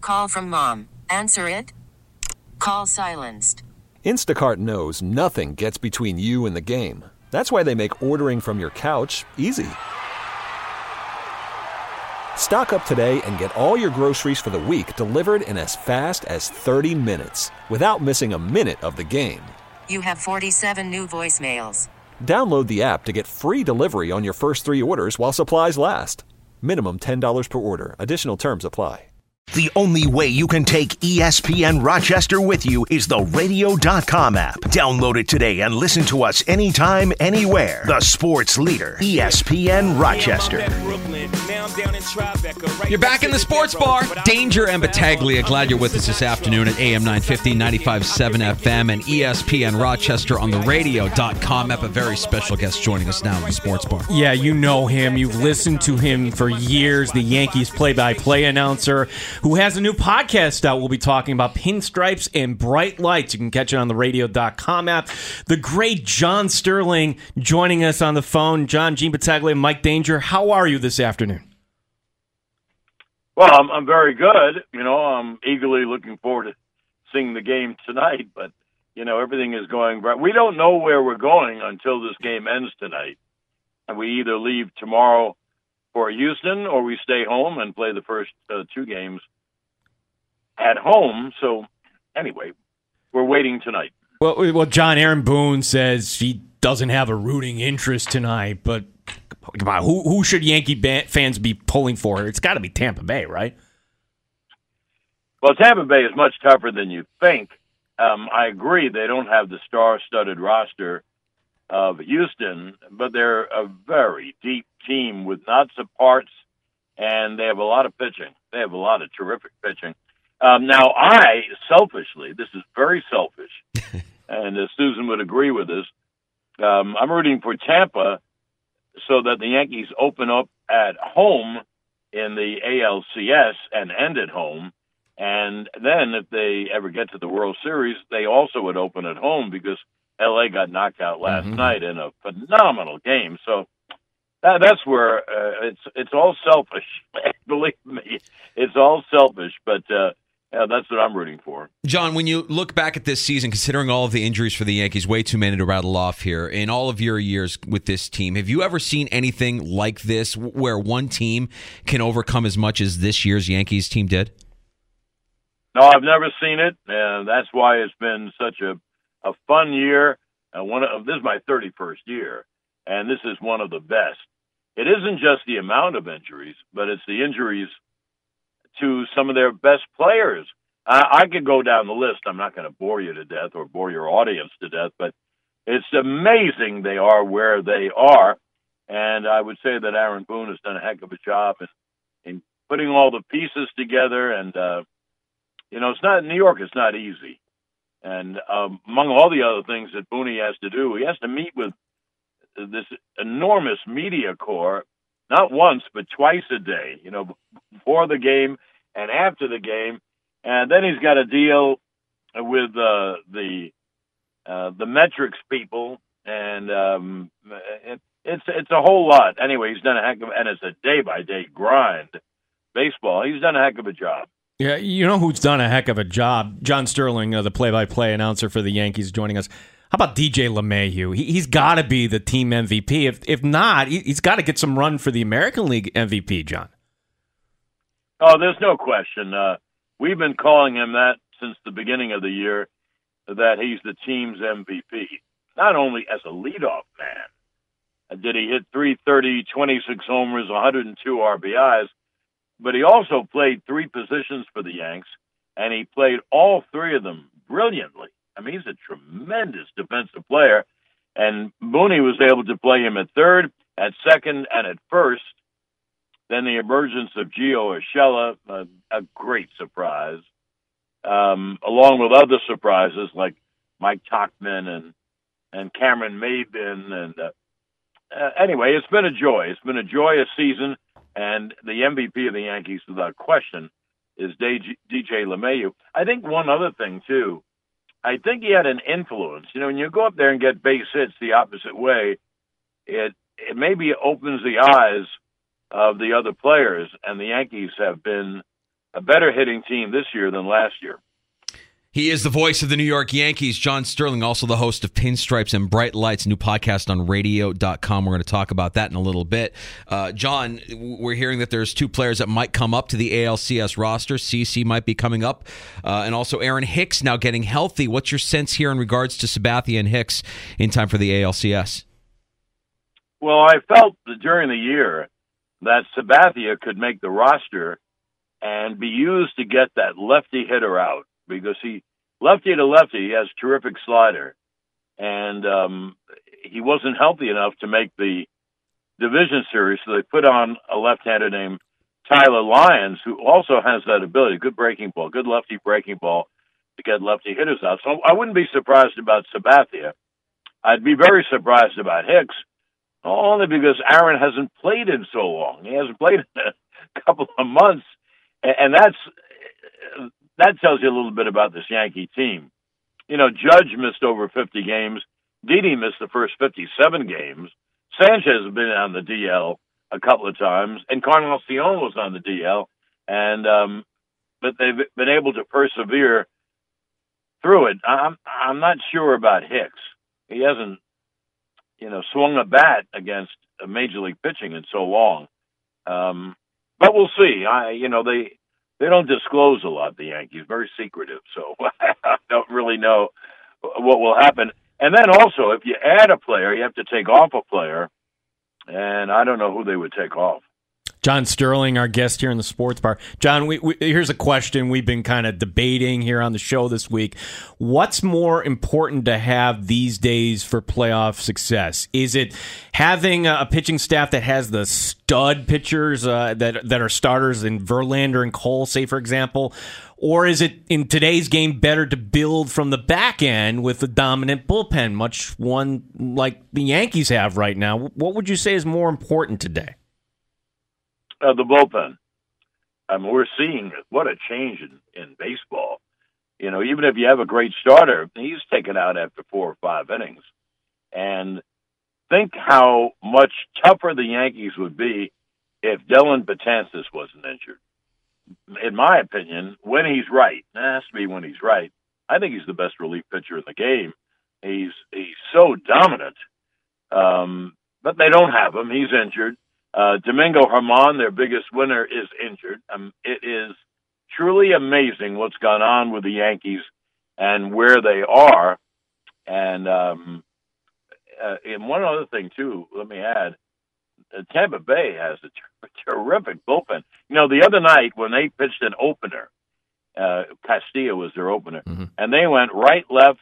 Call from mom. Answer it. Call silenced. Instacart knows nothing gets between you and the game. That's why they make ordering from your couch easy. Stock up today and get all your groceries for the week delivered in as fast as 30 minutes without missing a minute of the game. You have 47 new voicemails. Download the app to get free delivery on your first 3 orders while supplies last. Minimum $10 per order. Additional terms apply. The only way you can take ESPN Rochester with you is the radio.com app. Download it today and listen to us anytime, anywhere. The sports leader, ESPN Rochester. You're back in the sports bar. Danger and Battaglia. Glad you're with us this afternoon at AM 950, 95.7 FM, and ESPN Rochester on the radio.com app. A very special guest joining us now in the sports bar. Yeah, you know him. You've listened to him for years. The Yankees play-by-play announcer who has a new podcast out. We'll be talking about pinstripes and bright lights. You can catch it on the radio.com app. The great John Sterling joining us on the phone. John, Gene Battaglia, Mike Danger, how are you this afternoon? Well, I'm very good. I'm eagerly looking forward to seeing the game tonight, but, everything is going right. We don't know where we're going until this game ends tonight. And we either leave tomorrow for Houston or we stay home and play the first 2 games at home. So, anyway, we're waiting tonight. Well, John, Aaron Boone says he doesn't have a rooting interest tonight, but come on, who should Yankee fans be pulling for? It's got to be Tampa Bay, right? Well, Tampa Bay is much tougher than you think. I agree they don't have the star-studded roster of Houston, but they're a very deep team with lots of parts, and they have a lot of pitching. They have a lot of terrific pitching. Now, selfishly, this is very selfish, and Susan would agree with this, I'm rooting for Tampa so that the Yankees open up at home in the ALCS and end at home. And then if they ever get to the World Series, they also would open at home because L.A. got knocked out last night in a phenomenal game. So that's where it's all selfish. Believe me, it's all selfish, but that's what I'm rooting for. John, when you look back at this season, considering all of the injuries for the Yankees, way too many to rattle off here, in all of your years with this team, have you ever seen anything like this where one team can overcome as much as this year's Yankees team did? No, I've never seen it, and that's why it's been such a fun year. This is my 31st year, and this is one of the best. It isn't just the amount of injuries, but it's the injuries to some of their best players. I could go down the list. I'm not going to bore you to death or bore your audience to death, but it's amazing they are where they are, and I would say that Aaron Boone has done a heck of a job in putting all the pieces together, and it's not New York. It's not easy. And among all the other things that Booney has to do, he has to meet with this enormous media corps, not once, but twice a day, before the game and after the game. And then he's got to deal with the metrics people. And it's a whole lot. Anyway, he's done a heck of, and it's a day-by-day grind. Baseball, he's done a heck of a job. Yeah, you know who's done a heck of a job? John Sterling, the play-by-play announcer for the Yankees, joining us. How about DJ LeMahieu? He's got to be the team MVP. If not, he's got to get some run for the American League MVP, John. Oh, there's no question. We've been calling him that since the beginning of the year, that he's the team's MVP. Not only as a leadoff man did he hit 330, 26 homers, 102 RBIs, but he also played 3 positions for the Yanks, and he played all 3 of them brilliantly. I mean, he's a tremendous defensive player, and Booney was able to play him at third, at second, and at first. Then the emergence of Gio Urshela, a great surprise, along with other surprises like Mike Tauchman and Cameron Maybin. And anyway, it's been a joy. It's been a joyous season. And the MVP of the Yankees, without question, is DJ LeMahieu. I think one other thing, too, I think he had an influence. When you go up there and get base hits the opposite way, it maybe opens the eyes of the other players. And the Yankees have been a better hitting team this year than last year. He is the voice of the New York Yankees, John Sterling, also the host of Pinstripes and Bright Lights, new podcast on radio.com. We're going to talk about that in a little bit. John, we're hearing that there's two players that might come up to the ALCS roster. CeCe might be coming up, and also Aaron Hicks now getting healthy. What's your sense here in regards to Sabathia and Hicks in time for the ALCS? Well, I felt that during the year that Sabathia could make the roster and be used to get that lefty hitter out, because lefty to lefty, he has terrific slider, and he wasn't healthy enough to make the division series, so they put on a left-hander named Tyler Lyons, who also has that ability, good breaking ball, good lefty breaking ball to get lefty hitters out. So I wouldn't be surprised about Sabathia. I'd be very surprised about Hicks, only because Aaron hasn't played in so long. He hasn't played in a couple of months, and that tells you a little bit about this Yankee team. You know, Judge missed over 50 games. Didi missed the first 57 games. Sanchez has been on the DL a couple of times, and Encarnacion was on the DL, and but they've been able to persevere through it. I'm not sure about Hicks. He hasn't, swung a bat against a major league pitching in so long. But we'll see. They don't disclose a lot, the Yankees, very secretive, so I don't really know what will happen. And then also, if you add a player, you have to take off a player, and I don't know who they would take off. John Sterling, our guest here in the Sports Bar. John, here's a question we've been kind of debating here on the show this week. What's more important to have these days for playoff success? Is it having a pitching staff that has the stud pitchers that are starters in Verlander and Cole, say, for example? Or is it, in today's game, better to build from the back end with a dominant bullpen, much one like the Yankees have right now? What would you say is more important today? The bullpen. We're seeing what a change in baseball. Even if you have a great starter, he's taken out after 4 or 5 innings. And think how much tougher the Yankees would be if Dellin Betances wasn't injured. In my opinion, when he's right, it has to be when he's right, I think he's the best relief pitcher in the game. He's so dominant. But they don't have him. He's injured. Domingo Germán, their biggest winner, is injured. It is truly amazing what's gone on with the Yankees and where they are. And one other thing, too, let me add, Tampa Bay has a terrific bullpen. The other night when they pitched an opener, Castillo was their opener, and they went right, left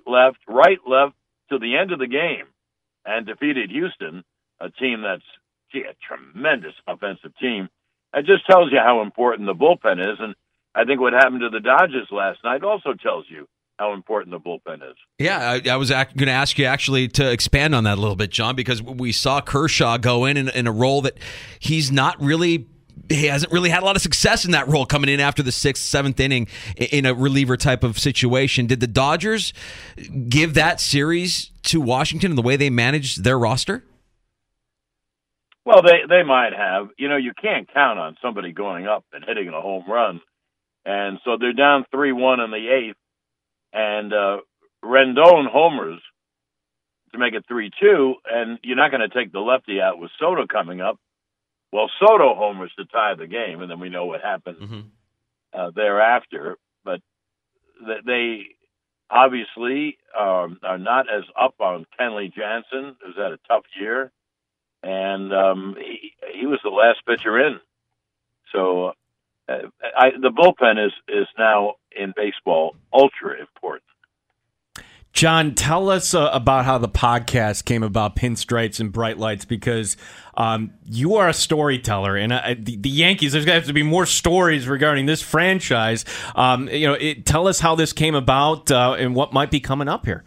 to the end of the game and defeated Houston, a team that's a tremendous offensive team. It just tells you how important the bullpen is, and I think what happened to the Dodgers last night also tells you how important the bullpen is. Yeah, I was going to ask you actually to expand on that a little bit, John, because we saw Kershaw go in a role that he hasn't really had a lot of success in that role, coming in after the 6th, 7th inning in a reliever type of situation. Did the Dodgers give that series to Washington in the way they managed their roster? Well, they might have. You can't count on somebody going up and hitting a home run. And so they're down 3-1 in the 8th. And Rendon homers to make it 3-2. And you're not going to take the lefty out with Soto coming up. Well, Soto homers to tie the game. And then we know what happened thereafter. But they obviously are not as up on Kenley Jansen, who's had a tough year. And he was the last pitcher in. So the bullpen is now in baseball ultra important. John, tell us about how the podcast came about, Pinstripes and Bright Lights, because you are a storyteller, and the Yankees, there's going to have to be more stories regarding this franchise. Tell us how this came about and what might be coming up here.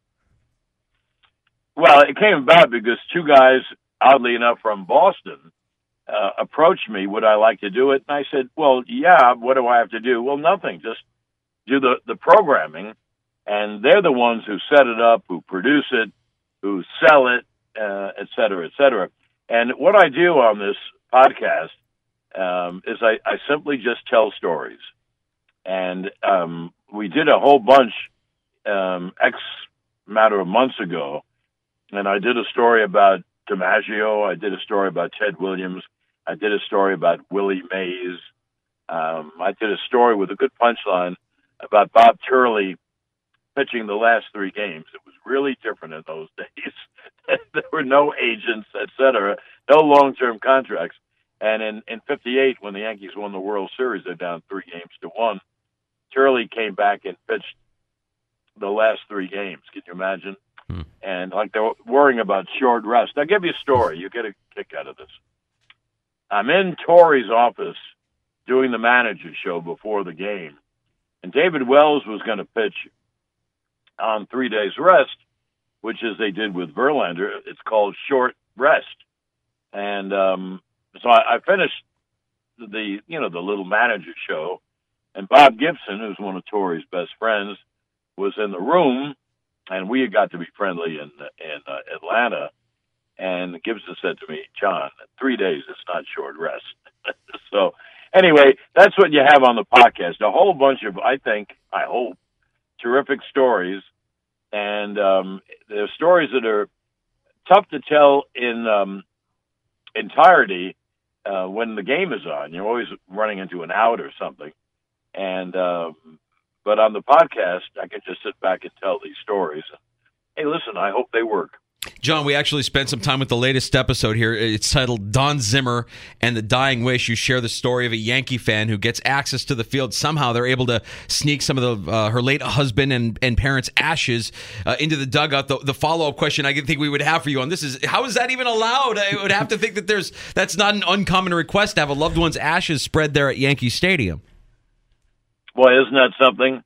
Well, it came about because two guys, oddly enough, from Boston, approached me, would I like to do it? And I said, well, yeah, what do I have to do? Well, nothing, just do the programming. And they're the ones who set it up, who produce it, who sell it, et cetera, et cetera. And what I do on this podcast, is I simply just tell stories. And we did a whole bunch X matter of months ago, and I did a story about DiMaggio. I did a story about Ted Williams. I did a story about Willie Mays. I did a story with a good punchline about Bob Turley pitching the last 3 games. It was really different in those days. There were no agents, et cetera, no long-term contracts. And in 58, when the Yankees won the World Series, they're down 3-1. Turley came back and pitched the last 3 games. Can you imagine? And like they were worrying about short rest. I'll give you a story. You get a kick out of this. I'm in Torrey's office doing the manager show before the game, and David Wells was going to pitch on 3 days rest, which is they did with Verlander. It's called short rest. And so I finished the little manager show, and Bob Gibson, who's one of Torrey's best friends, was in the room, and we had got to be friendly in Atlanta. And Gibson said to me, "John, 3 days, it's not short rest." So anyway, that's what you have on the podcast. A whole bunch of, I hope, terrific stories. And they're stories that are tough to tell in entirety when the game is on. You're always running into an out or something. And but on the podcast, I can just sit back and tell these stories. Hey, listen, I hope they work. John, we actually spent some time with the latest episode here. It's titled Don Zimmer and the Dying Wish. You share the story of a Yankee fan who gets access to the field. Somehow they're able to sneak some of her late husband and parents' ashes into the dugout. The follow-up question I think we would have for you on this is, how is that even allowed? I would have to think that that's not an uncommon request to have a loved one's ashes spread there at Yankee Stadium. Boy, isn't that something?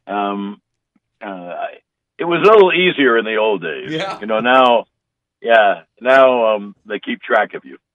It was a little easier in the old days. Yeah. Now they keep track of you.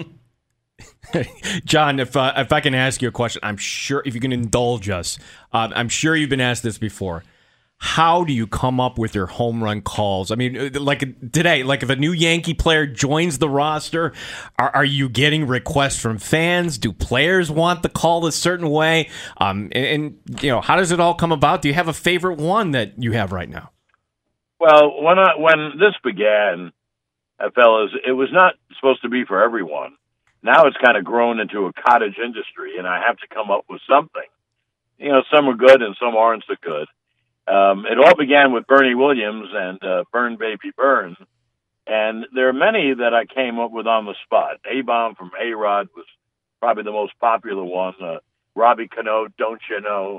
John, if I can ask you a question, I'm sure if you can indulge us, I'm sure you've been asked this before. How do you come up with your home run calls? I mean, like today, like if a new Yankee player joins the roster, are you getting requests from fans? Do players want the call a certain way? And how does it all come about? Do you have a favorite one that you have right now? Well, when this began, fellas, it was not supposed to be for everyone. Now it's kind of grown into a cottage industry, and I have to come up with something. Some are good and some aren't so good. It all began with Bernie Williams and Burn Baby Burn, and there are many that I came up with on the spot. A-Bomb from A-Rod was probably the most popular one. Robbie Cano, Don't You Know?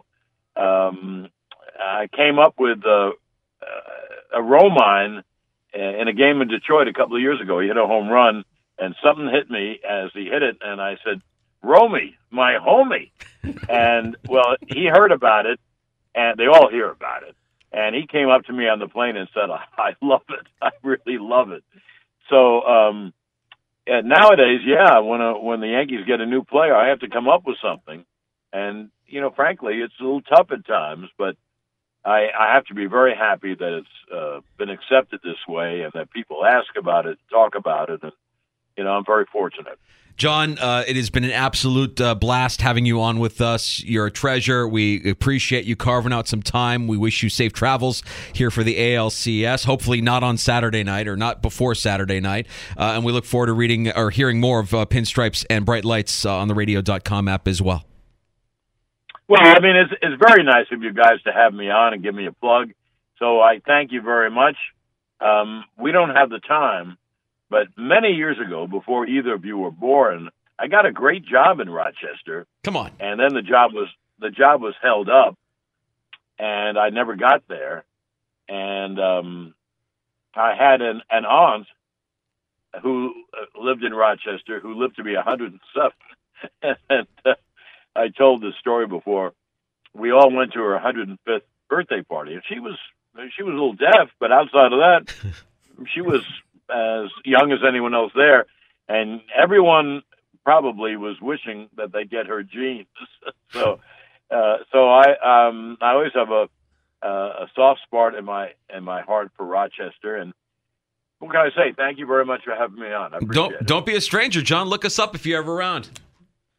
I came up with a Romine in a game in Detroit a couple of years ago. He hit a home run, and something hit me as he hit it, and I said, "Romy, my homie." And, well, he heard about it, and they all hear about it. And he came up to me on the plane and said, "I love it. I really love it." So nowadays, when the Yankees get a new player, I have to come up with something. And, frankly, it's a little tough at times, but I have to be very happy that it's been accepted this way and that people ask about it, talk about it, and, I'm very fortunate. John, it has been an absolute blast having you on with us. You're a treasure. We appreciate you carving out some time. We wish you safe travels here for the ALCS, hopefully not on Saturday night or not before Saturday night. And we look forward to reading or hearing more of Pinstripes and Bright Lights on the radio.com app as well. Well, I mean, it's very nice of you guys to have me on and give me a plug. So I thank you very much. We don't have the time, but many years ago, before either of you were born, I got a great job in Rochester. Come on. And then the job was held up, and I never got there. And I had an aunt who lived in Rochester who lived to be 107. And I told this story before. We all went to her 105th birthday party, and she was a little deaf, but outside of that, she was as young as anyone else there, and everyone probably was wishing that they get her genes. So I always have a soft spot in my heart for Rochester, and what can I say? Thank you very much for having me on. I appreciate it. Don't be a stranger, John. Look us up if you're ever around.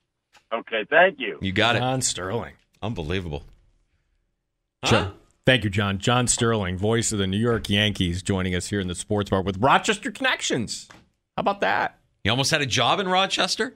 Okay, thank you. You got it. John Sterling. Unbelievable. Thank you, John. John Sterling, voice of the New York Yankees, joining us here in the Sports Bar with Rochester connections. How about that? You almost had a job in Rochester?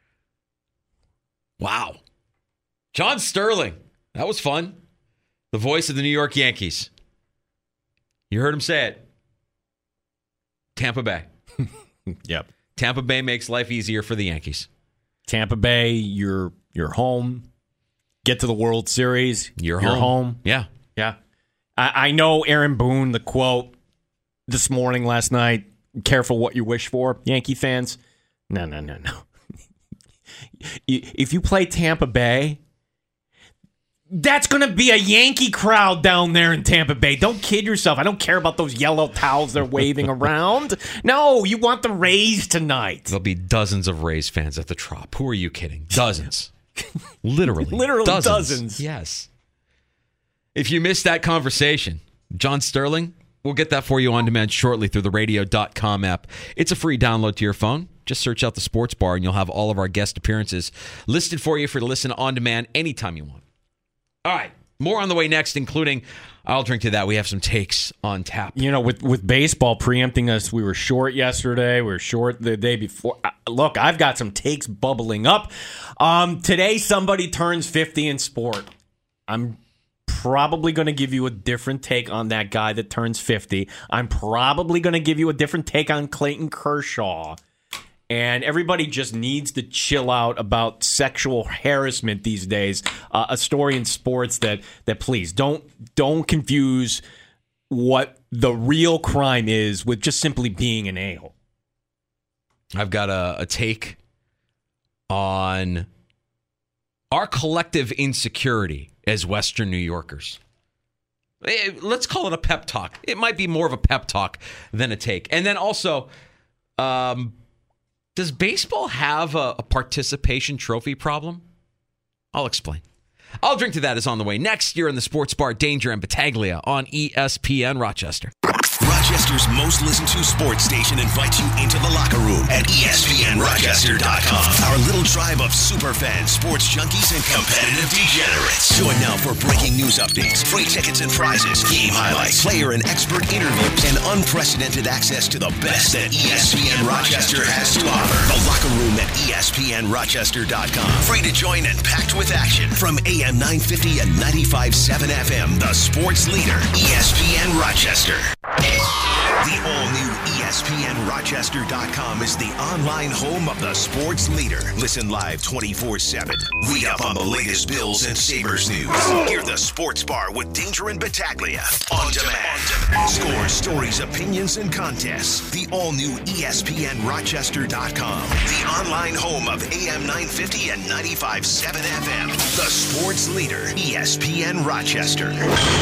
Wow. John Sterling. That was fun. The voice of the New York Yankees. You heard him say it. Tampa Bay. Yep. Tampa Bay makes life easier for the Yankees. Tampa Bay, you're home. Get to the World Series. You're home. Yeah. Yeah. I know Aaron Boone, the quote this morning, last night, careful what you wish for, Yankee fans. No. If you play Tampa Bay, that's going to be a Yankee crowd down there in Tampa Bay. Don't kid yourself. I don't care about those yellow towels they're waving around. No, you want the Rays tonight. There'll be dozens of Rays fans at the Trop. Who are you kidding? Dozens. Literally dozens. Yes. If you missed that conversation, John Sterling, we'll get that for you on demand shortly through the radio.com app. It's a free download to your phone. Just search out the Sports Bar and you'll have all of our guest appearances listed for you to listen on demand anytime you want. All right. More on the way next, including, I'll drink to that. We have some takes on tap. You know, with baseball preempting us, we were short yesterday. We were short the day before. Look, I've got some takes bubbling up. Today, somebody turns 50 in sport. I'm probably going to give you a different take on that guy that turns 50. I'm probably going to give you a different take on Clayton Kershaw. And everybody just needs to chill out about sexual harassment these days. A story in sports that please don't confuse what the real crime is with just simply being an a-hole. I've got a take on our collective insecurity as Western New Yorkers. Let's call it a pep talk. It might be more of a pep talk than a take. And then also, does baseball have a participation trophy problem? I'll explain. I'll drink to that is on the way. Next, you're in the Sports Bar, Danger and Battaglia on ESPN Rochester. Rochester's most listened to sports station invites you into the locker room at ESPNRochester.com. Our little tribe of super fans, sports junkies, and competitive degenerates. Join now for breaking news updates, free tickets and prizes, game highlights, player and expert interviews, and unprecedented access to the best that ESPN Rochester has to offer. The locker room at ESPNRochester.com. Free to join and packed with action. From AM 950 and 95.7 FM, the sports leader, ESPN Rochester. The all-new ESPNRochester.com is the online home of the sports leader. Listen live 24/7. Read up on the latest Bills and Sabres news. Hear the Sports Bar with Danger and Battaglia on demand. Scores, stories, opinions, and contests. The all-new ESPNRochester.com. The online home of AM 950 and 95.7 FM. The sports leader, ESPN Rochester.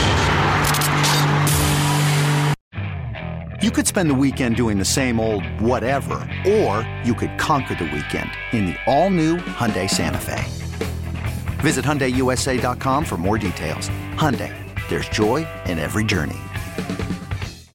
You could spend the weekend doing the same old whatever, or you could conquer the weekend in the all-new Hyundai Santa Fe. Visit HyundaiUSA.com for more details. Hyundai, there's joy in every journey.